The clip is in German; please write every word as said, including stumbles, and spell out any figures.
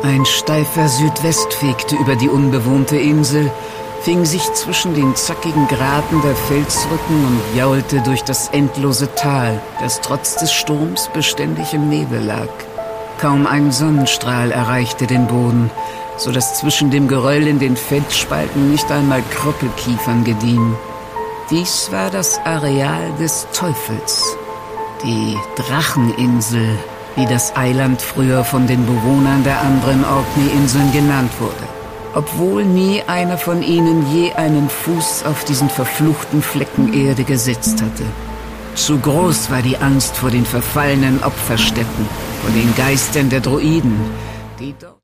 Ein steifer Südwest fegte über die unbewohnte Insel, fing sich zwischen den zackigen Graten der Felsrücken und jaulte durch das endlose Tal, das trotz des Sturms beständig im Nebel lag. Kaum ein Sonnenstrahl erreichte den Boden, so dass zwischen dem Geröll in den Felsspalten nicht einmal Krüppelkiefern gediehen. Dies war das Areal des Teufels, die Dracheninsel, wie das Eiland früher von den Bewohnern der anderen Orkney-Inseln genannt wurde, obwohl nie einer von ihnen je einen Fuß auf diesen verfluchten Flecken Erde gesetzt hatte. Zu groß war die Angst vor den verfallenen Opferstätten, vor den Geistern der Druiden, die dort